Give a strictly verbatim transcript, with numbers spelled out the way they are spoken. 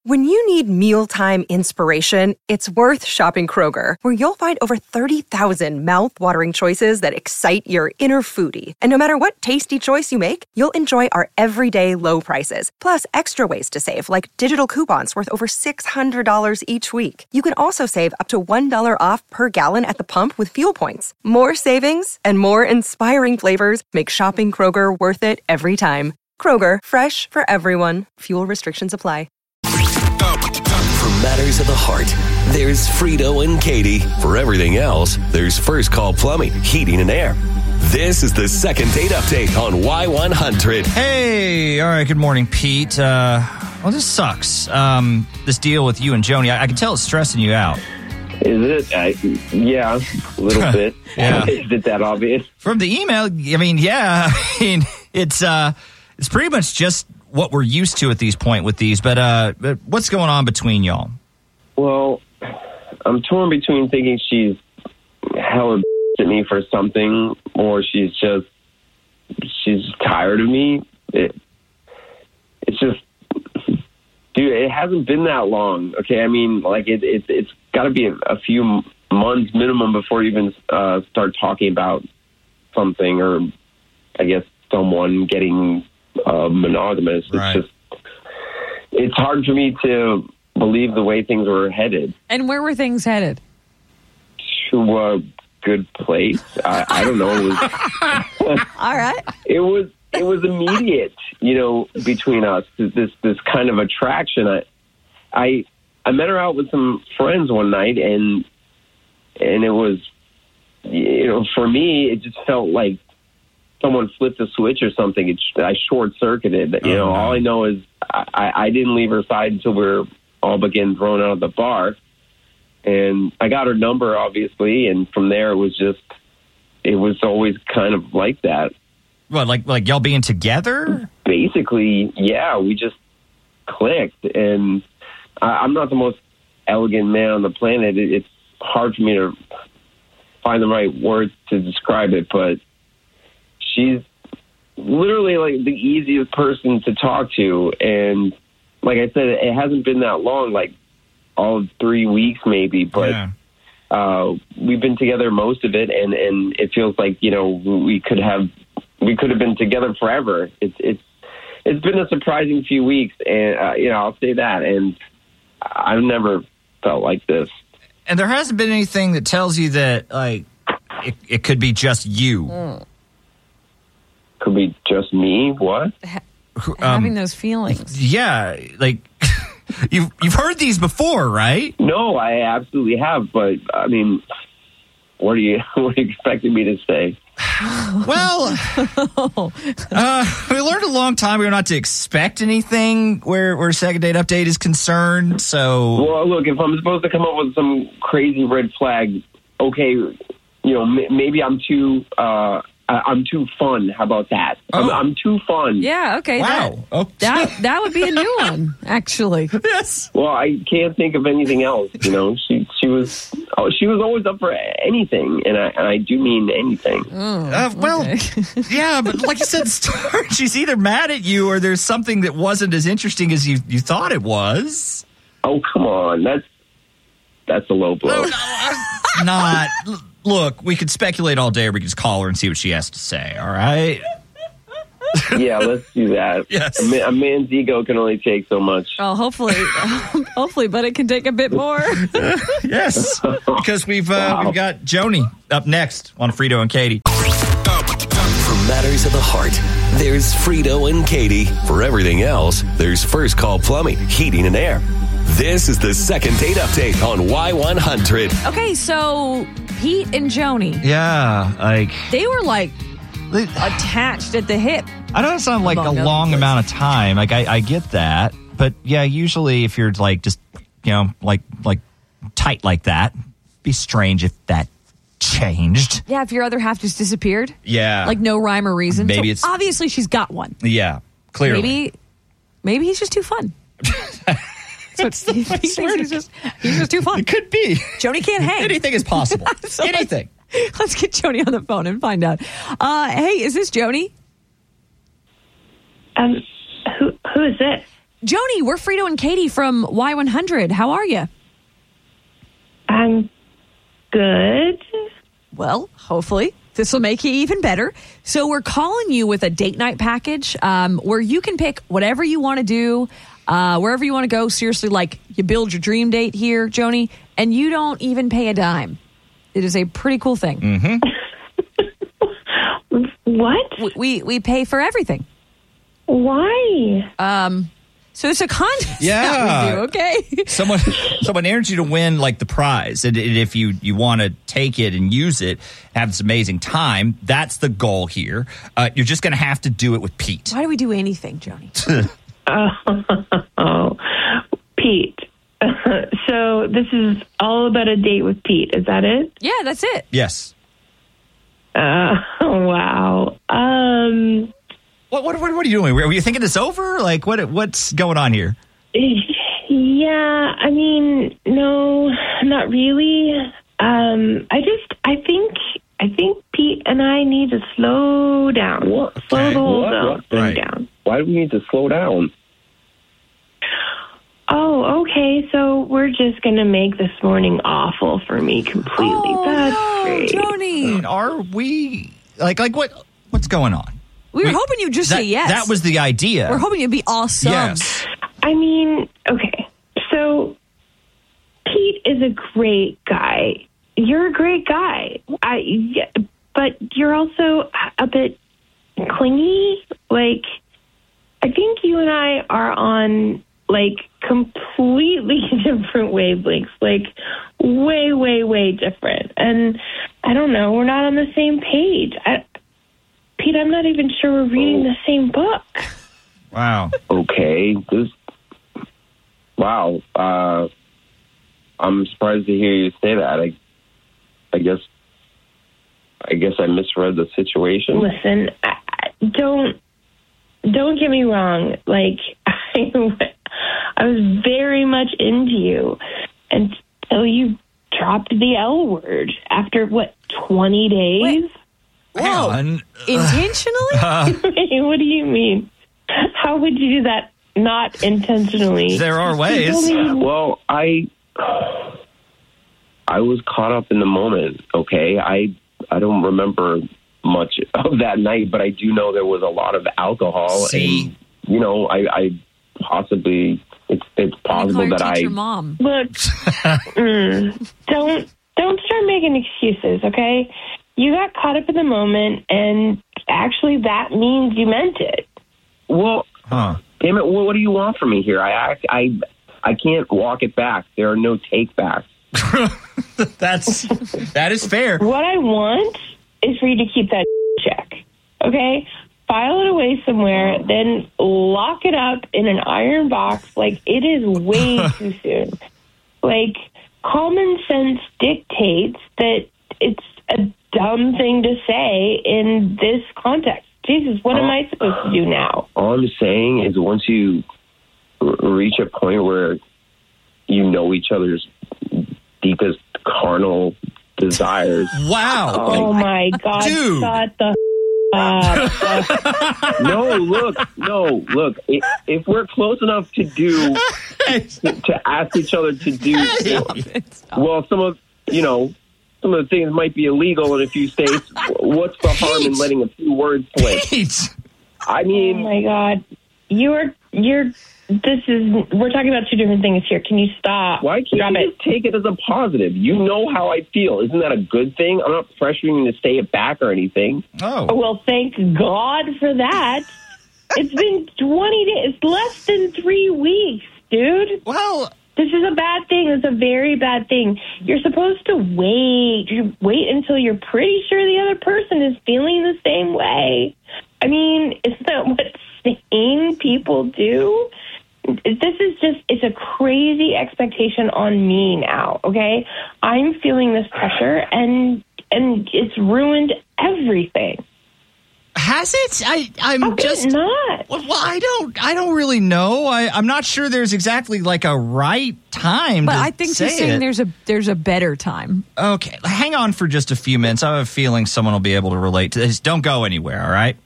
When you need mealtime inspiration, it's worth shopping Kroger, where you'll find over thirty thousand mouth-watering choices that excite your inner foodie. And no matter what tasty choice you make, you'll enjoy our everyday low prices, plus extra ways to save, like digital coupons worth over six hundred dollars each week. You can also save up to one dollar off per gallon at the pump with fuel points. More savings and more inspiring flavors make shopping Kroger worth it every time. Kroger, fresh for everyone. Fuel restrictions apply. For matters of the heart, there's Frito and Katie. For everything else, there's First Call Plumbing, Heating and Air. This is the second date update on Y one hundred. Hey, all right, good morning, Pete. Uh, well, this sucks. Um, this deal with you and Joni, I, I can tell it's stressing you out. Is it? I, yeah, a little bit. Yeah. Is it that obvious? From the email, I mean, yeah, I mean, it's uh, it's pretty much just what we're used to at these point with these, but uh, but what's going on between y'all? Well, I'm torn between thinking she's hella at me for something, or she's just she's tired of me. It, it's just, dude, it hasn't been that long. Okay, I mean, like it, it it's got to be a, a few months minimum before you even uh, start talking about something, or I guess someone getting uh, monogamous. Right. It's just, it's hard for me to believe the way things were headed. And where were things headed? To a good place. I, I don't know. It was, All right. it was it was immediate, you know, between us. This this kind of attraction. I I I met her out with some friends one night, and and it was, you know, for me, it just felt like someone flipped a switch or something. It, I short circuited. You know, oh, no. all I know is I, I didn't leave her side until we were all but getting thrown out of the bar. And I got her number, obviously, and from there it was just, it was always kind of like that. What, like like y'all being together? Basically, yeah, we just clicked. And I, I'm not the most elegant man on the planet. It, it's hard for me to find the right words to describe it, but she's literally like the easiest person to talk to. And like I said, it hasn't been that long, like all of three weeks maybe, but Yeah. uh, we've been together most of it, and, and it feels like, you know, we could have we could have been together forever. It's it's it's been a surprising few weeks, and uh, you know, I'll say that. And I've never felt like this. And there hasn't been anything that tells you that, like, it, it could be just you. Mm. Could be just me. What? Having those feelings. Yeah, like, you've, you've heard these before, right? No, I absolutely have. But I mean, what are you what are you expecting me to say? Well, uh, we learned a long time ago not to expect anything where, where second date update is concerned, so... Well, look, if I'm supposed to come up with some crazy red flag, okay, you know, m- maybe I'm too... Uh, I- I'm too fun. How about that? I'm, Oh. I'm too fun. Yeah, okay. Wow. That, Oh. that, that would be a new one, actually. Yes. Well, I can't think of anything else. You know, she she was oh, she was always up for anything, and I and I do mean anything. Uh, well, Okay. yeah, but like you said, start, she's either mad at you or there's something that wasn't as interesting as you, you thought it was. Oh, come on, that's that's a low blow. Not. Look, we could speculate all day, or we could just call her and see what she has to say, all right? Yeah, let's do that. Yes. A, ma- a man's ego can only take so much. Oh, hopefully, hopefully, but it can take a bit more. Yes, because we've, uh, Wow. we've got Joni up next on Frito and Katie. For matters of the heart, there's Frito and Katie. For everything else, there's First Call Plumbing, Heating and Air. This is the second date update on Y one hundred. Okay, so Pete and Joni, Yeah, like... they were like attached at the hip. I know it sounds like Among a other long things. amount of time. Like, I, I get that. But, yeah, usually if you're, like, just, you know, like, like tight like that, it'd be strange if that changed. Yeah, if your other half just disappeared, Yeah. like no rhyme or reason. Maybe So it's- obviously she's got one. Yeah, clearly. Maybe, maybe he's just too fun. So it's, he thinks he's just he's just too fun. It could be. Joni can't hang. Anything is possible. So let's- Anything. Let's get Joni on the phone and find out. Uh, hey, is this Joni? Um, who who is this? Joni, we're Frito and Katie from Y one hundred. How are you? I'm good. Well, hopefully this will make you even better. So we're calling you with a date night package um, where you can pick whatever you want to do, uh, wherever you want to go. Seriously, like you build your dream date here, Joni, and you don't even pay a dime. It is a pretty cool thing. Mm-hmm. What? We, we we pay for everything. Why? Um, so it's a contest Yeah. that we do, okay? Someone someone entered you to win like the prize. And, and if you, you want to take it and use it, have this amazing time, that's the goal here. Uh, you're just going to have to do it with Pete. Why do we do anything, Joni? Oh, Pete. So this is all about a date with Pete. Is that it? Yeah, that's it. Yes. Uh, wow. Um, What, what what what are you doing? Were you thinking this over? Like what what's going on here? yeah, I mean, no, not really. Um, I just, I think, I think Pete and I need to slow down. What? Slow Okay. the whole What? thing What? Right. down. Why do we need to slow down? Oh, okay. So we're just gonna make this morning awful for me completely. Oh, That's no, great. Joni. Are we like like what what's going on? We were We- hoping you'd just that, say yes. That was the idea. We're hoping you'd be awesome. Yes. I mean, okay. So Pete is a great guy. You're a great guy. I, yeah, but you're also a bit clingy. Like, I think you and I are on like completely different wavelengths. Like, way, way, way different. And I don't know. We're not on the same page. I, Pete, I'm not even sure we're reading the same book. Wow. Okay, this. Wow, uh, I'm surprised to hear you say that. I, I guess, I guess I misread the situation. Listen, I, I, don't don't get me wrong. Like I, I was very much into you until you dropped the L word after what twenty days. Whoa. And, Intentionally? What do you mean? How would you do that? Not intentionally. there are ways. Well, I, I was caught up in the moment. Okay, I, I don't remember much of that night, but I do know there was a lot of alcohol, See? and you know, I, I possibly it's it's possible Call your that I. teacher mom. Look, mm, don't don't start making excuses, okay? You got caught up in the moment, and actually, that means you meant it. Well, Huh. damn it! What, what do you want from me here? I act, I I can't walk it back. There are no take backs. That's that is fair. What I want is for you to keep that check, okay? File it away somewhere, then lock it up in an iron box. Like, it is way too soon. Like, common sense dictates that it's a dumb thing to say in this context. Jesus, what am I supposed to do now? All I'm saying is once you r- reach a point where you know each other's deepest carnal desires. Wow. Oh, my God. Dude. Shut the up. No, look, no, look. If, if we're close enough to do, to, to ask each other to do, well, some of, you know, some of the things might be illegal in a few states. What's the harm in letting a few words slip? Pete. I Oh, mean, my God. You're, you're, this is, we're talking about two different things here. Can you stop? why can't Drop you it. just take it as a positive? You know how I feel. Isn't that a good thing? I'm not pressuring you to say it back or anything. Oh. Well, thank God for that. It's been twenty days. It's less than three weeks, dude. Well, This is a bad thing. It's a very bad thing. You're supposed to wait. You wait until you're pretty sure the other person is feeling the same way. I mean, isn't that what sane people do? This is just, it's a crazy expectation on me now, okay? I'm feeling this pressure, and and it's ruined everything. has it? I I'm How could just it not? Well, I don't. I don't really know. I, I'm not sure. There's exactly like a right time. But to I think say she's saying it. there's a there's a better time. Okay, hang on for just a few minutes. I have a feeling someone will be able to relate to this. Don't go anywhere. All right.